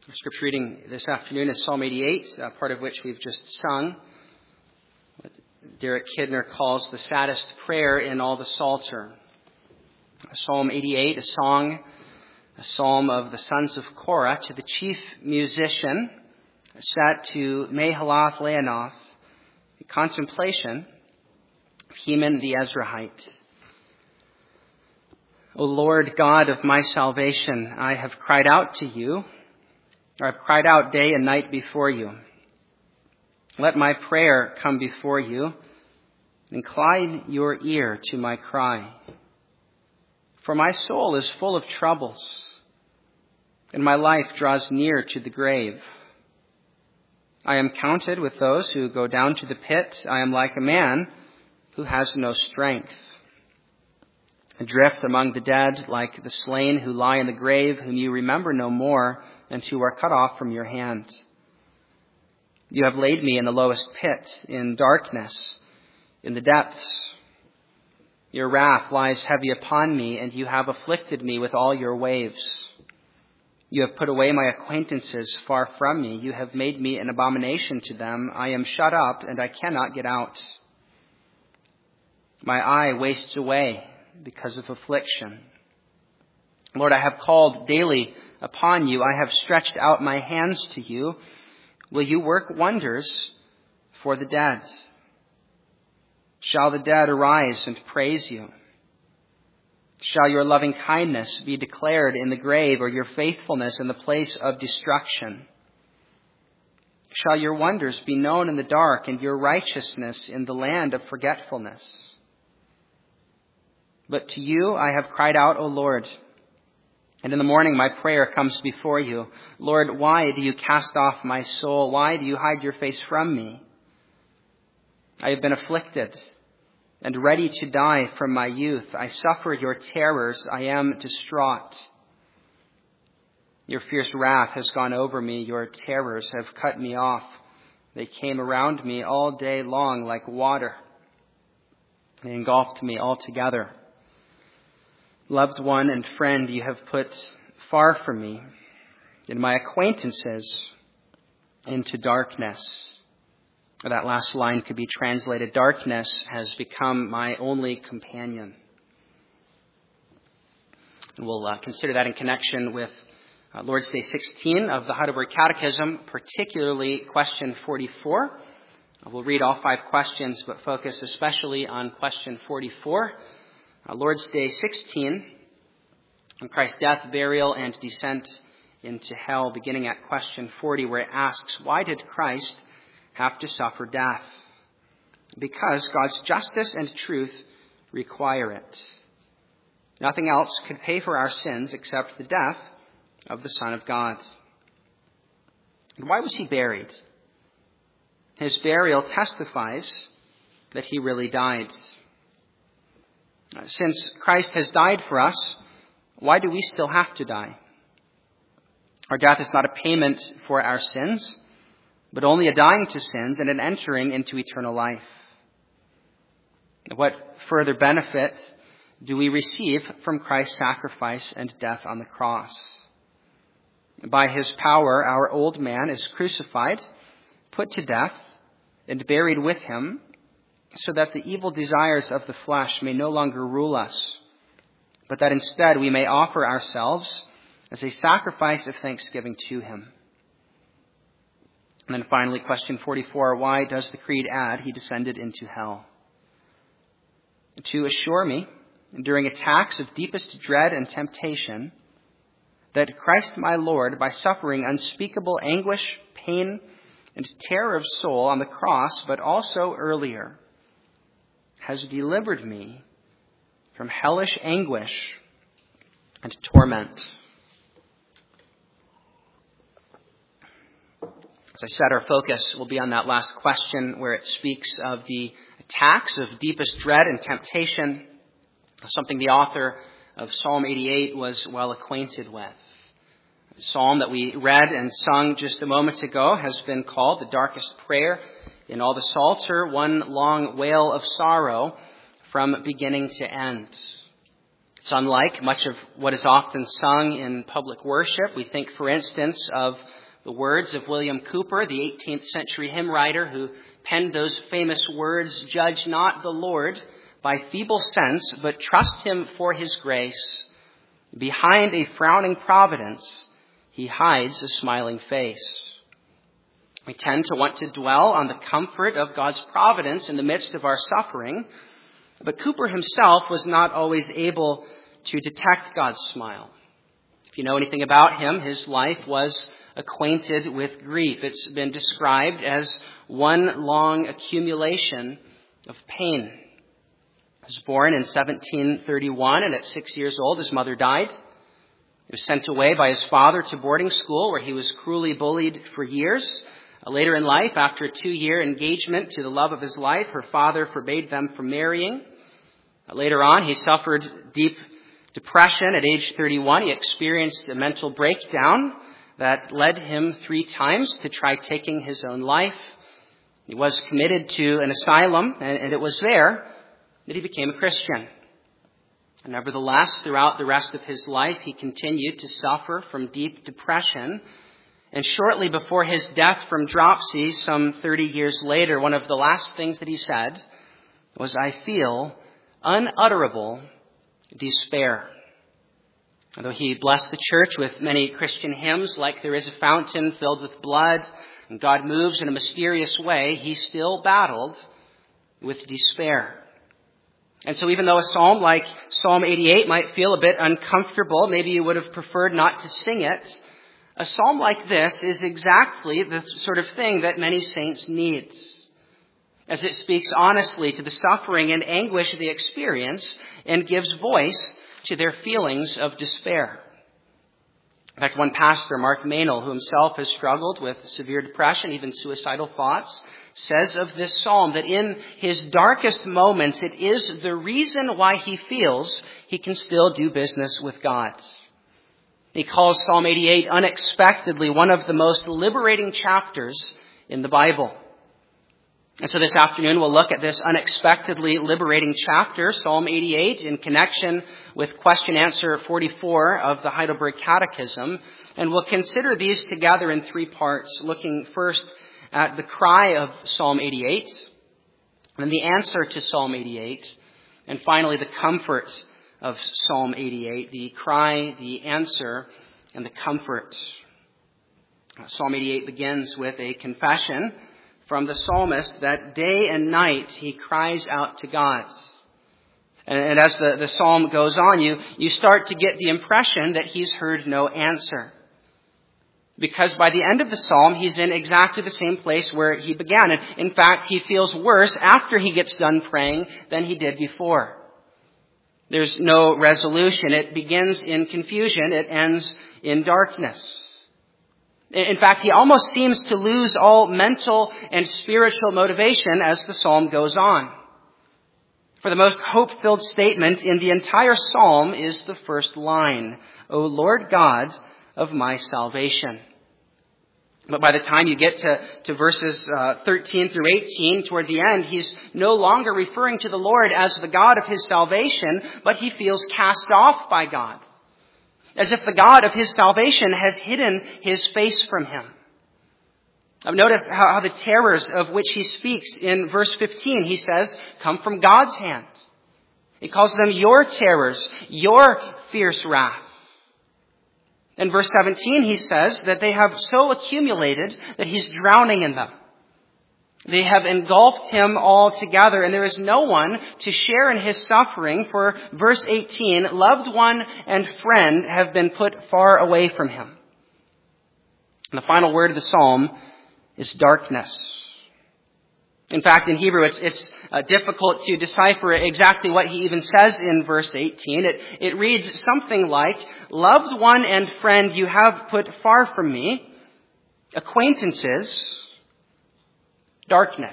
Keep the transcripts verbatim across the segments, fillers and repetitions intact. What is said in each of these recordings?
Our scripture reading this afternoon is Psalm eighty-eight, uh, part of which we've just sung. What Derek Kidner calls the saddest prayer in all the Psalter. Psalm eighty-eight, a song, a psalm of the sons of Korah to the chief musician, set to Mahalath Leanoth, in contemplation of Heman the Ezrahite. O Lord God of my salvation, I have cried out to you, or I've cried out day and night before you. Let my prayer come before you. Incline your ear to my cry. For my soul is full of troubles, and my life draws near to the grave. I am counted with those who go down to the pit. I am like a man who has no strength. Adrift among the dead, like the slain who lie in the grave, whom you remember no more, and who are cut off from your hand. You have laid me in the lowest pit, in darkness, in the depths. Your wrath lies heavy upon me, and you have afflicted me with all your waves. You have put away my acquaintances far from me. You have made me an abomination to them. I am shut up, and I cannot get out. My eye wastes away because of affliction. Lord, I have called daily upon you. I have stretched out my hands to you. Will you work wonders for the dead? Shall the dead arise and praise you? Shall your loving kindness be declared in the grave, or your faithfulness in the place of destruction? Shall your wonders be known in the dark, and your righteousness in the land of forgetfulness? But to you I have cried out, O Lord, and in the morning my prayer comes before you. Lord, why do you cast off my soul? Why do you hide your face from me? I have been afflicted and ready to die from my youth. I suffer your terrors. I am distraught. Your fierce wrath has gone over me. Your terrors have cut me off. They came around me all day long like water. They engulfed me altogether. Loved one and friend, you have put far from me, and my acquaintances into darkness. That last line could be translated, darkness has become my only companion. And we'll uh, consider that in connection with uh, Lord's Day sixteen of the Heidelberg Catechism, particularly question forty-four. Uh, we'll read all five questions, but focus especially on question forty-four. Uh, Lord's Day sixteen, on Christ's death, burial, and descent into hell, beginning at question forty, where it asks, why did Christ have to suffer death? Because God's justice and truth require it. Nothing else could pay for our sins except the death of the Son of God. And why was he buried? His burial testifies that he really died. Since Christ has died for us, why do we still have to die? Our death is not a payment for our sins, but only a dying to sins and an entering into eternal life. What further benefit do we receive from Christ's sacrifice and death on the cross? By his power, our old man is crucified, put to death, and buried with him, so that the evil desires of the flesh may no longer rule us, but that instead we may offer ourselves as a sacrifice of thanksgiving to him. And then finally, question forty-four, why does the Creed add he descended into hell? To assure me, during attacks of deepest dread and temptation, that Christ my Lord, by suffering unspeakable anguish, pain, and terror of soul on the cross, but also earlier, has delivered me from hellish anguish and torment. As I said, our focus will be on that last question where it speaks of the attacks of deepest dread and temptation, something the author of Psalm eighty-eight was well acquainted with. The psalm that we read and sung just a moment ago has been called the darkest prayer in all the Psalter, one long wail of sorrow from beginning to end. It's unlike much of what is often sung in public worship. We think, for instance, of the words of William Cowper, the eighteenth century hymn writer who penned those famous words, "Judge not the Lord by feeble sense, but trust him for his grace. Behind a frowning providence, he hides a smiling face." We tend to want to dwell on the comfort of God's providence in the midst of our suffering, but Cowper himself was not always able to detect God's smile. If you know anything about him, his life was acquainted with grief. It's been described as one long accumulation of pain. He was born in seventeen thirty-one, and at six years old, his mother died. He was sent away by his father to boarding school, where he was cruelly bullied for years. Later in life, after a two-year engagement to the love of his life, her father forbade them from marrying. Later on, he suffered deep depression. At age thirty-one, he experienced a mental breakdown that led him three times to try taking his own life. He was committed to an asylum, and it was there that he became a Christian. Nevertheless, throughout the rest of his life, he continued to suffer from deep depression. And shortly before his death from dropsy, some thirty years later, one of the last things that he said was, "I feel unutterable despair." Although he blessed the church with many Christian hymns like "There is a Fountain Filled with Blood" and "God Moves in a Mysterious Way," he still battled with despair. And so even though a psalm like Psalm eighty-eight might feel a bit uncomfortable, maybe you would have preferred not to sing it, a psalm like this is exactly the sort of thing that many saints need, as it speaks honestly to the suffering and anguish they experience and gives voice to their feelings of despair. In fact, one pastor, Mark Meynell, who himself has struggled with severe depression, even suicidal thoughts, says of this psalm that in his darkest moments, it is the reason why he feels he can still do business with God. He calls Psalm eighty-eight unexpectedly one of the most liberating chapters in the Bible. And so this afternoon we'll look at this unexpectedly liberating chapter, Psalm eighty-eight, in connection with question answer forty-four of the Heidelberg Catechism. And we'll consider these together in three parts, looking first at the cry of Psalm eighty-eight, then the answer to Psalm eighty-eight, and finally the comfort of Psalm eighty-eight, the cry, the answer, and the comfort. Psalm eighty-eight begins with a confession from the psalmist that day and night he cries out to God. And, and as the, the psalm goes on, you, you start to get the impression that he's heard no answer. Because by the end of the psalm, he's in exactly the same place where he began. And in fact, he feels worse after he gets done praying than he did before. There's no resolution. It begins in confusion. It ends in darkness. In fact, he almost seems to lose all mental and spiritual motivation as the psalm goes on. For the most hope-filled statement in the entire psalm is the first line, "O Lord God of my salvation." But by the time you get to, to verses uh, thirteen through eighteen, toward the end, he's no longer referring to the Lord as the God of his salvation, but he feels cast off by God, as if the God of his salvation has hidden his face from him. I've noticed how, how the terrors of which he speaks in verse fifteen, he says, come from God's hand. He calls them your terrors, your fierce wrath. In verse seventeen, he says that they have so accumulated that he's drowning in them. They have engulfed him altogether, and there is no one to share in his suffering, for verse eighteen, loved one and friend have been put far away from him. And the final word of the psalm is darkness. In fact, in Hebrew, it's, it's uh, difficult to decipher exactly what he even says in verse eighteen. It, it reads something like, loved one and friend you have put far from me, acquaintances, darkness.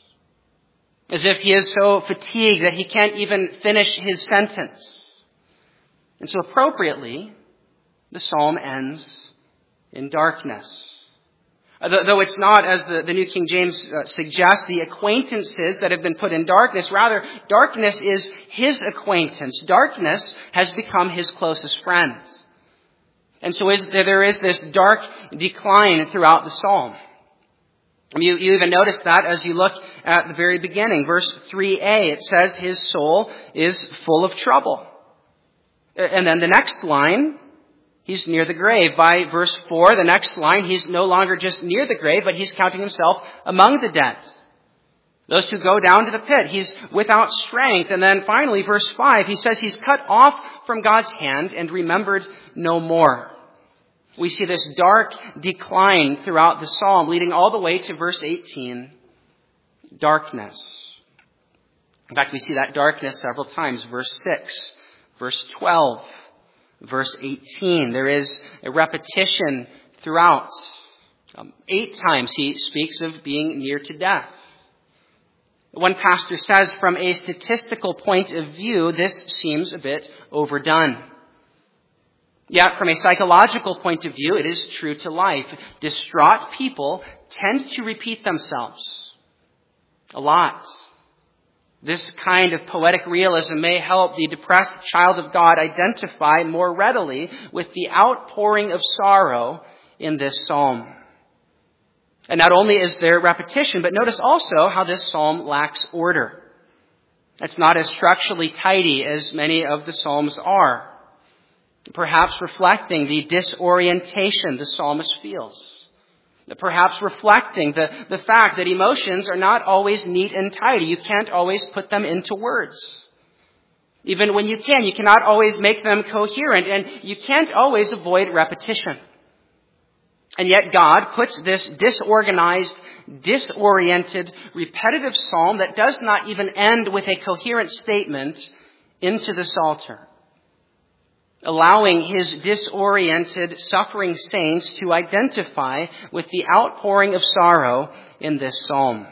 As if he is so fatigued that he can't even finish his sentence. And so appropriately, the psalm ends in darkness. Though it's not, as the, the New King James uh, suggests, the acquaintances that have been put in darkness. Rather, darkness is his acquaintance. Darkness has become his closest friend. And so is, there is this dark decline throughout the psalm. You, you even notice that as you look at the very beginning. Verse three a, it says his soul is full of trouble. And then the next line, he's near the grave. By verse four, the next line, he's no longer just near the grave, but he's counting himself among the dead. Those who go down to the pit, he's without strength. And then finally, verse five, he says he's cut off from God's hand and remembered no more. We see this dark decline throughout the psalm, leading all the way to verse eighteen, darkness. In fact, we see that darkness several times. Verse six, verse twelve, verse eighteen. There is a repetition throughout. Um, eight times he speaks of being near to death. One pastor says, from a statistical point of view, this seems a bit overdone. Yet, from a psychological point of view, it is true to life. Distraught people tend to repeat themselves a lot. This kind of poetic realism may help the depressed child of God identify more readily with the outpouring of sorrow in this psalm. And not only is there repetition, but notice also how this psalm lacks order. It's not as structurally tidy as many of the psalms are. Perhaps reflecting the disorientation the psalmist feels. Perhaps reflecting the, the fact that emotions are not always neat and tidy. You can't always put them into words. Even when you can, you cannot always make them coherent, and you can't always avoid repetition. And yet God puts this disorganized, disoriented, repetitive psalm that does not even end with a coherent statement into the Psalter, allowing his disoriented, suffering saints to identify with the outpouring of sorrow in this psalm.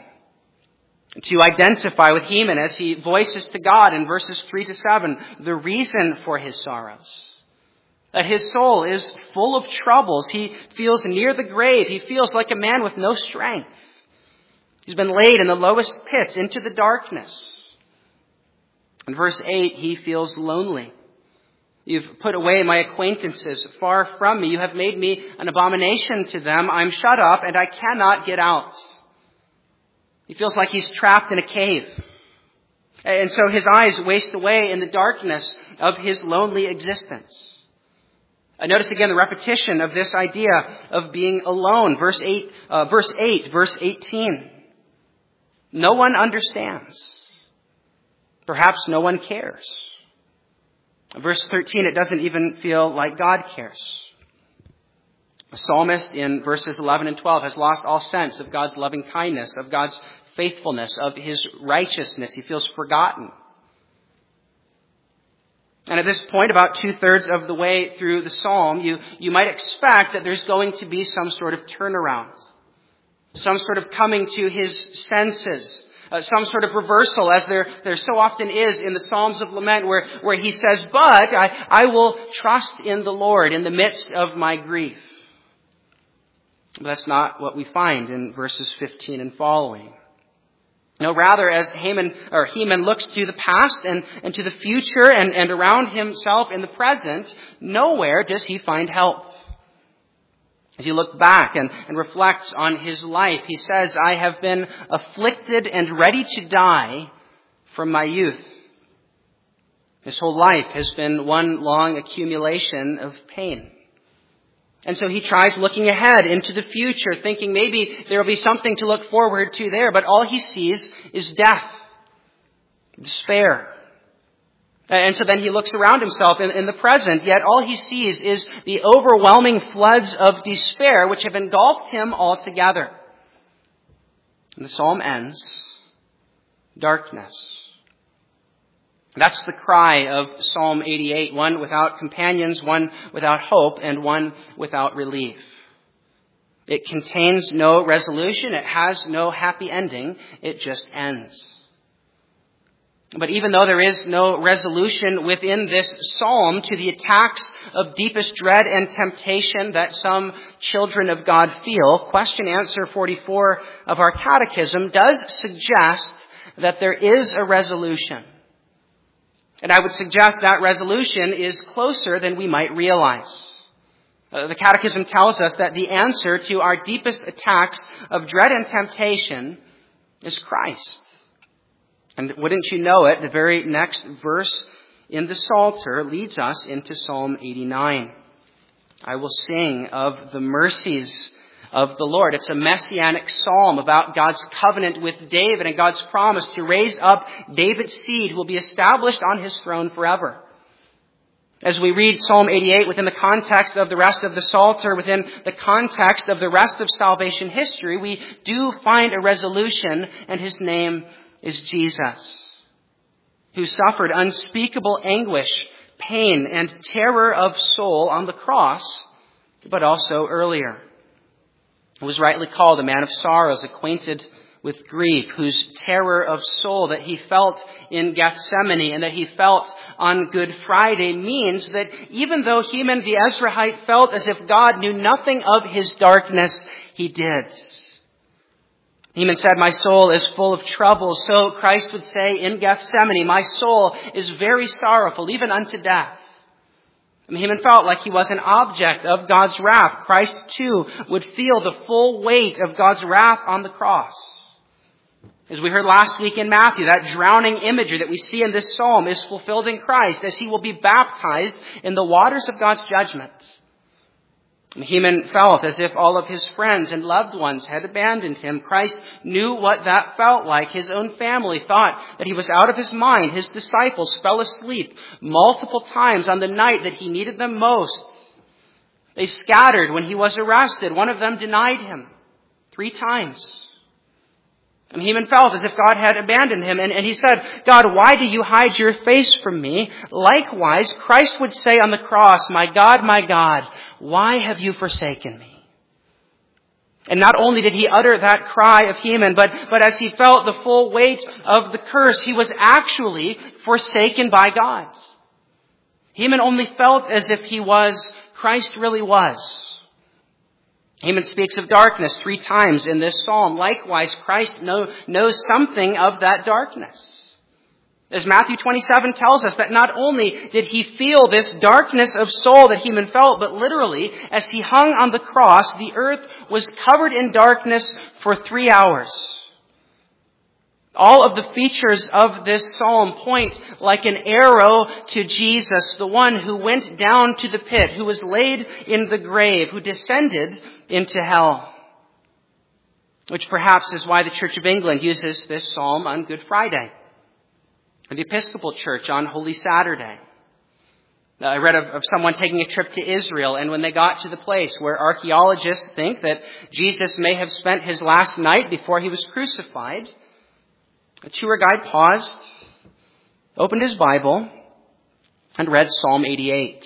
To identify with Heman as he voices to God in verses three to seven the reason for his sorrows. That his soul is full of troubles. He feels near the grave. He feels like a man with no strength. He's been laid in the lowest pits, into the darkness. In verse eight, he feels lonely. You've put away my acquaintances far from me. You have made me an abomination to them. I'm shut up and I cannot get out. He feels like he's trapped in a cave. And so his eyes waste away in the darkness of his lonely existence. I notice again the repetition of this idea of being alone. Verse eight, uh, verse eight, verse eighteen. No one understands. Perhaps no one cares. Verse thirteen, it doesn't even feel like God cares. The psalmist in verses eleven and twelve has lost all sense of God's loving kindness, of God's faithfulness, of his righteousness. He feels forgotten. And at this point, about two-thirds of the way through the psalm, you, you might expect that there's going to be some sort of turnaround, some sort of coming to his senses, Uh, some sort of reversal, as there, there so often is in the Psalms of Lament, where, where he says, but I, I will trust in the Lord in the midst of my grief. But that's not what we find in verses fifteen and following. No, rather, as Haman, or Heman looks to the past and, and to the future and, and around himself in the present, nowhere does he find help. As he looks back and, and reflects on his life, he says, I have been afflicted and ready to die from my youth. His whole life has been one long accumulation of pain. And so he tries looking ahead into the future, thinking maybe there will be something to look forward to there, but all he sees is death, despair. And so then he looks around himself in, in the present, yet all he sees is the overwhelming floods of despair which have engulfed him altogether. And the psalm ends, darkness. That's the cry of Psalm eighty-eight, one without companions, one without hope, and one without relief. It contains no resolution, it has no happy ending, it just ends. But even though there is no resolution within this psalm to the attacks of deepest dread and temptation that some children of God feel, question answer forty-four of our catechism does suggest that there is a resolution. And I would suggest that resolution is closer than we might realize. Uh, the catechism tells us that the answer to our deepest attacks of dread and temptation is Christ. And wouldn't you know it, the very next verse in the Psalter leads us into Psalm eighty-nine. I will sing of the mercies of the Lord. It's a messianic psalm about God's covenant with David and God's promise to raise up David's seed who will be established on his throne forever. As we read Psalm eighty-eight within the context of the rest of the Psalter, within the context of the rest of salvation history, we do find a resolution, and his name is Jesus, who suffered unspeakable anguish, pain, and terror of soul on the cross, but also earlier. He was rightly called a man of sorrows, acquainted with grief, whose terror of soul that he felt in Gethsemane and that he felt on Good Friday means that even though Heman the Ezrahite felt as if God knew nothing of his darkness, he did. Heman said, "My soul is full of trouble." So Christ would say in Gethsemane, "My soul is very sorrowful, even unto death." And Heman felt like he was an object of God's wrath. Christ too would feel the full weight of God's wrath on the cross. As we heard last week in Matthew, that drowning imagery that we see in this psalm is fulfilled in Christ as he will be baptized in the waters of God's judgment. Heman felt as if all of his friends and loved ones had abandoned him. Christ knew what that felt like. His own family thought that he was out of his mind. His disciples fell asleep multiple times on the night that he needed them most. They scattered when he was arrested. One of them denied him three times. And Heman felt as if God had abandoned him. And, and he said, "God, why do you hide your face from me?" Likewise, Christ would say on the cross, "My God, my God, why have you forsaken me?" And not only did he utter that cry of Heman, but, but as he felt the full weight of the curse, he was actually forsaken by God. Heman only felt as if he was, Christ really was. Heman speaks of darkness three times in this psalm. Likewise, Christ know, knows something of that darkness. As Matthew twenty-seven tells us that not only did he feel this darkness of soul that Heman felt, but literally, as he hung on the cross, the earth was covered in darkness for three hours. All of the features of this psalm point like an arrow to Jesus, the one who went down to the pit, who was laid in the grave, who descended into hell. Which perhaps is why the Church of England uses this psalm on Good Friday, or the Episcopal Church on Holy Saturday. I read of, of someone taking a trip to Israel, and when they got to the place where archaeologists think that Jesus may have spent his last night before he was crucified, a tour guide paused, opened his Bible, and read Psalm eighty-eight.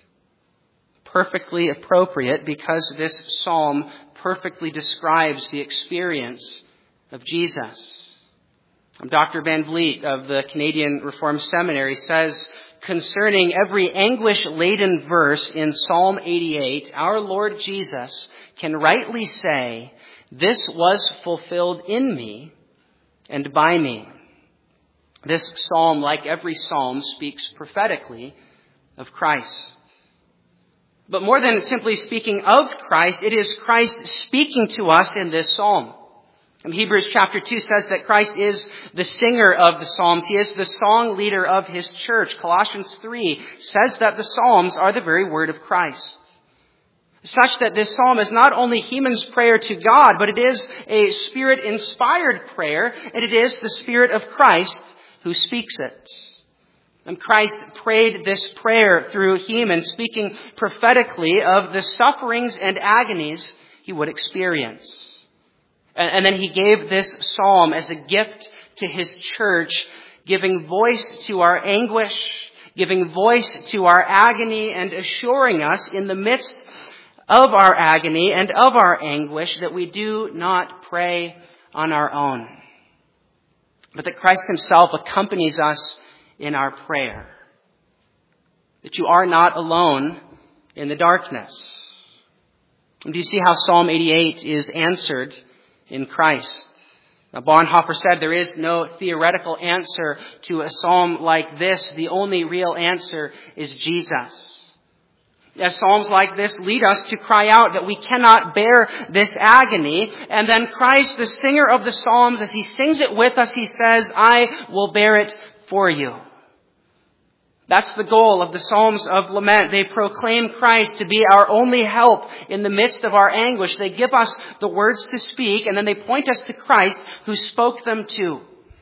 Perfectly appropriate because this psalm perfectly describes the experience of Jesus. Doctor Van Vliet of the Canadian Reformed Seminary says, concerning every anguish-laden verse in Psalm eighty-eight, our Lord Jesus can rightly say, "This was fulfilled in me and by me." This psalm, like every psalm, speaks prophetically of Christ. But more than simply speaking of Christ, it is Christ speaking to us in this psalm. And Hebrews chapter two says that Christ is the singer of the Psalms. He is the song leader of his church. Colossians three says that the Psalms are the very word of Christ. Such that this psalm is not only Heman's prayer to God, but it is a Spirit-inspired prayer, and it is the Spirit of Christ who speaks it. And Christ prayed this prayer through Heman, speaking prophetically of the sufferings and agonies he would experience. And then he gave this psalm as a gift to his church, giving voice to our anguish, giving voice to our agony, and assuring us in the midst of our agony and of our anguish that we do not pray on our own. but that Christ himself accompanies us in our prayer. That you are not alone in the darkness. And do you see how Psalm eighty-eight is answered in Christ? Now, Bonhoeffer said there is no theoretical answer to a psalm like this. The only real answer is Jesus. As psalms like this lead us to cry out that we cannot bear this agony. And then Christ, the singer of the psalms, as he sings it with us, he says, I will bear it for you. That's the goal of the Psalms of Lament. They proclaim Christ to be our only help in the midst of our anguish. They give us the words to speak, and then they point us to Christ who spoke them too.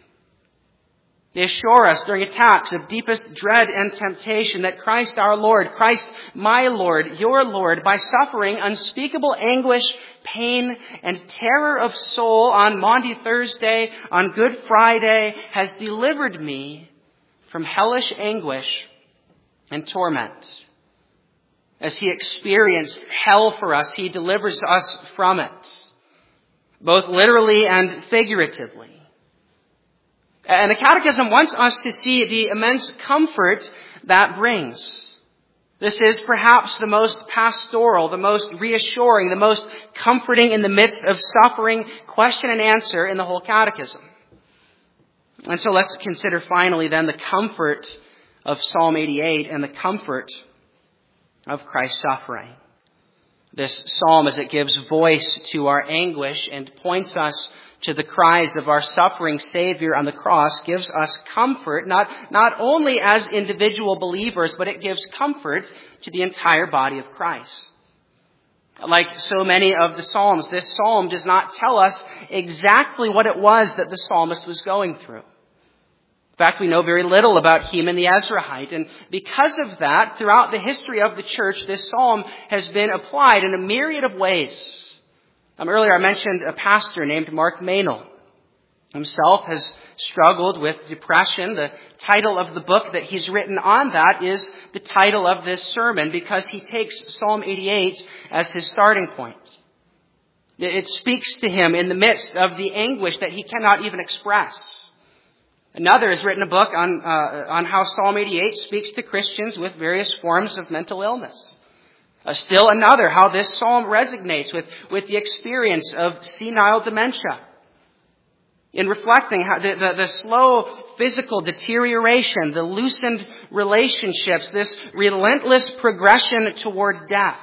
They assure us during attacks of deepest dread and temptation that Christ our Lord, Christ my Lord, your Lord, by suffering unspeakable anguish, pain, and terror of soul on Maundy Thursday, on Good Friday, has delivered me from hellish anguish and torment. As he experienced hell for us, he delivers us from it, both literally and figuratively. And the Catechism wants us to see the immense comfort that brings. This is perhaps the most pastoral, the most reassuring, the most comforting in the midst of suffering question and answer in the whole Catechism. And so let's consider finally then the comfort of Psalm eighty-eight and the comfort of Christ's suffering. This psalm, as it gives voice to our anguish and points us to the cries of our suffering Savior on the cross, gives us comfort, not, not only as individual believers, but it gives comfort to the entire body of Christ. Like so many of the Psalms, this psalm does not tell us exactly what it was that the psalmist was going through. In fact, we know very little about Heman the Ezrahite, and because of that, throughout the history of the church, this psalm has been applied in a myriad of ways. Um, earlier I mentioned a pastor named Mark Meynell. Himself has struggled with depression. The title of the book that he's written on that is the title of this sermon because he takes Psalm eighty-eight as his starting point. It speaks to him in the midst of the anguish that he cannot even express. Another has written a book on uh, on how Psalm eighty-eight speaks to Christians with various forms of mental illness. Uh, still another, how this psalm resonates with, with the experience of senile dementia. In reflecting how the, the, the slow physical deterioration, the loosened relationships, this relentless progression toward death.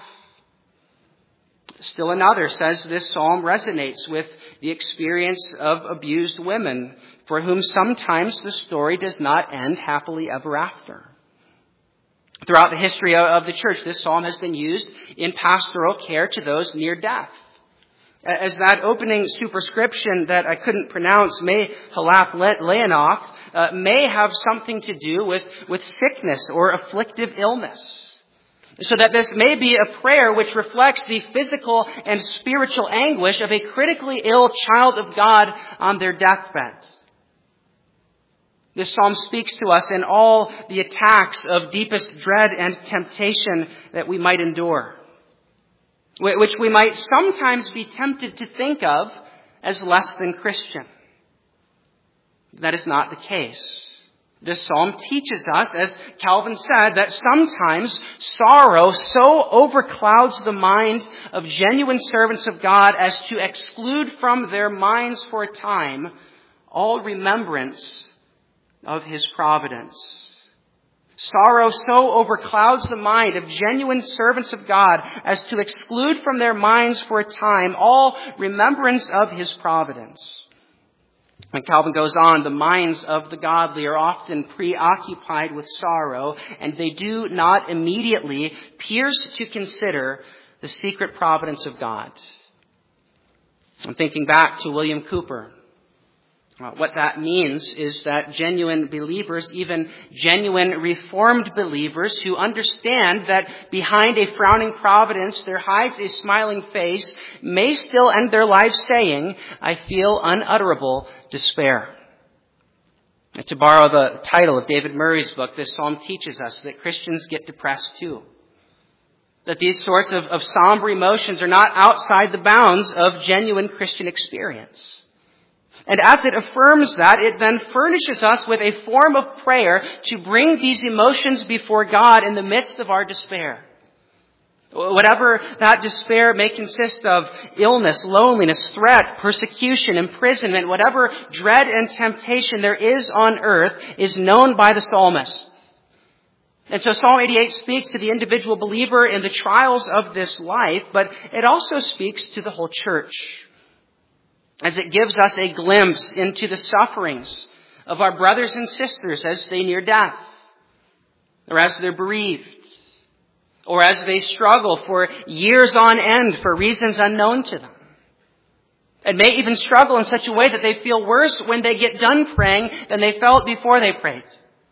Still another says this psalm resonates with the experience of abused women, for whom sometimes the story does not end happily ever after. Throughout the history of the church, this psalm has been used in pastoral care to those near death. As that opening superscription that I couldn't pronounce, May Halaf Leonoff, uh, may have something to do with, with sickness or afflictive illness. So that this may be a prayer which reflects the physical and spiritual anguish of a critically ill child of God on their deathbed. This psalm speaks to us in all the attacks of deepest dread and temptation that we might endure, which we might sometimes be tempted to think of as less than Christian. That is not the case. This psalm teaches us, as Calvin said, that sometimes sorrow so overclouds the mind of genuine servants of God as to exclude from their minds for a time all remembrance of his providence. Sorrow so overclouds the mind of genuine servants of God as to exclude from their minds for a time all remembrance of his providence. When Calvin goes on, the minds of the godly are often preoccupied with sorrow, and they do not immediately pierce to consider the secret providence of God. I'm thinking back to William Cooper. Uh, what that means is that genuine believers, even genuine Reformed believers who understand that behind a frowning providence there hides a smiling face, may still end their lives saying, I feel unutterable despair. And to borrow the title of David Murray's book, this psalm teaches us that Christians get depressed too. That these sorts of, of somber emotions are not outside the bounds of genuine Christian experience. And as it affirms that, it then furnishes us with a form of prayer to bring these emotions before God in the midst of our despair. Whatever that despair may consist of, illness, loneliness, threat, persecution, imprisonment, whatever dread and temptation there is on earth is known by the psalmist. And so Psalm eighty-eight speaks to the individual believer in the trials of this life, but it also speaks to the whole church, as it gives us a glimpse into the sufferings of our brothers and sisters as they near death, or as they're bereaved, or as they struggle for years on end for reasons unknown to them. And may even struggle in such a way that they feel worse when they get done praying than they felt before they prayed.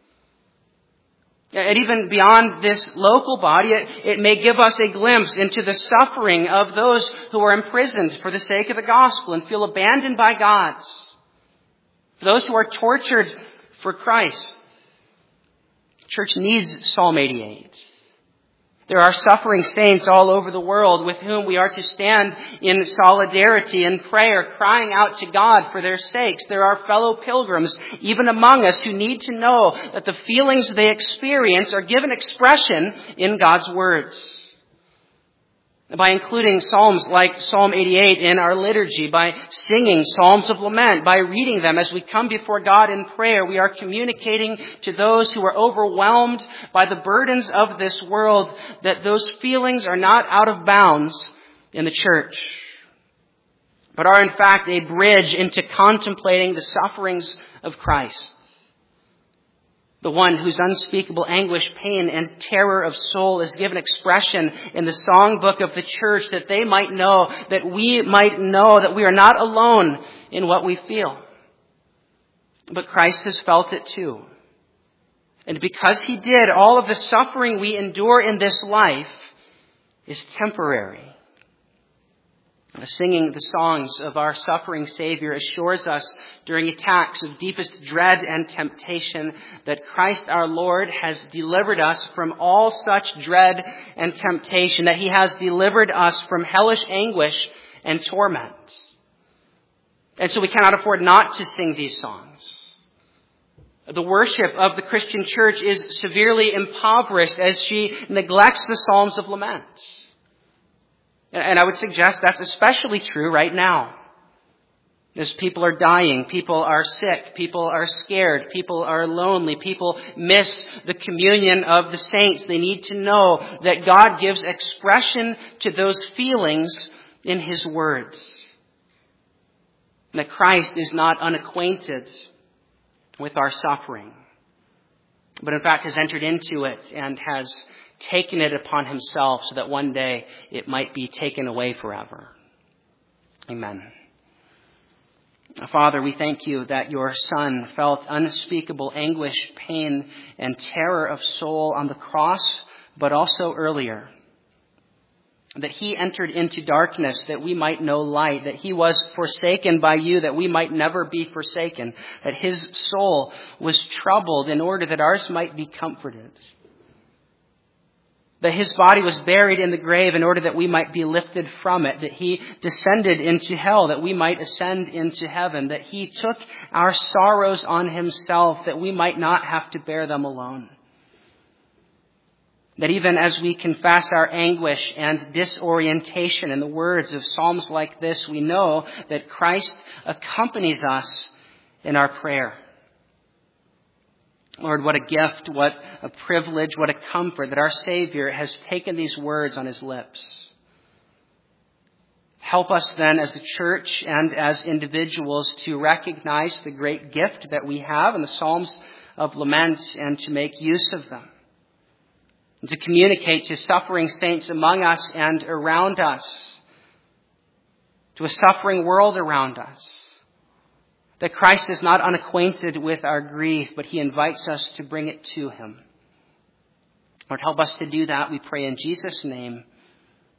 And even beyond this local body, it, it may give us a glimpse into the suffering of those who are imprisoned for the sake of the gospel and feel abandoned by God. For those who are tortured for Christ. The church needs Psalm eighty-eight. There are suffering saints all over the world with whom we are to stand in solidarity and prayer, crying out to God for their sakes. There are fellow pilgrims, even among us, who need to know that the feelings they experience are given expression in God's words. By including psalms like Psalm eighty-eight in our liturgy, by singing psalms of lament, by reading them as we come before God in prayer, we are communicating to those who are overwhelmed by the burdens of this world that those feelings are not out of bounds in the church, but are in fact a bridge into contemplating the sufferings of Christ. The one whose unspeakable anguish, pain, and terror of soul is given expression in the songbook of the church, that they might know, that we might know that we are not alone in what we feel. But Christ has felt it too. And because he did, all of the suffering we endure in this life is temporary. Singing the songs of our suffering Savior assures us during attacks of deepest dread and temptation that Christ our Lord has delivered us from all such dread and temptation, that he has delivered us from hellish anguish and torment. And so we cannot afford not to sing these songs. The worship of the Christian church is severely impoverished as she neglects the Psalms of Lament. And I would suggest that's especially true right now. As people are dying, people are sick, people are scared, people are lonely, people miss the communion of the saints. They need to know that God gives expression to those feelings in his words. And that Christ is not unacquainted with our suffering, but in fact has entered into it and has taken it upon himself so that one day it might be taken away forever. Amen. Father, we thank you that your Son felt unspeakable anguish, pain, and terror of soul on the cross, but also earlier. That he entered into darkness that we might know light, that he was forsaken by you that we might never be forsaken, that his soul was troubled in order that ours might be comforted. That his body was buried in the grave in order that we might be lifted from it. That he descended into hell that we might ascend into heaven. That he took our sorrows on himself that we might not have to bear them alone. That even as we confess our anguish and disorientation in the words of psalms like this, we know that Christ accompanies us in our prayer. Lord, what a gift, what a privilege, what a comfort that our Savior has taken these words on his lips. Help us then as a church and as individuals to recognize the great gift that we have in the Psalms of Lament and to make use of them. And to communicate to suffering saints among us and around us, to a suffering world around us, that Christ is not unacquainted with our grief, but he invites us to bring it to him. Lord, help us to do that, we pray in Jesus' name.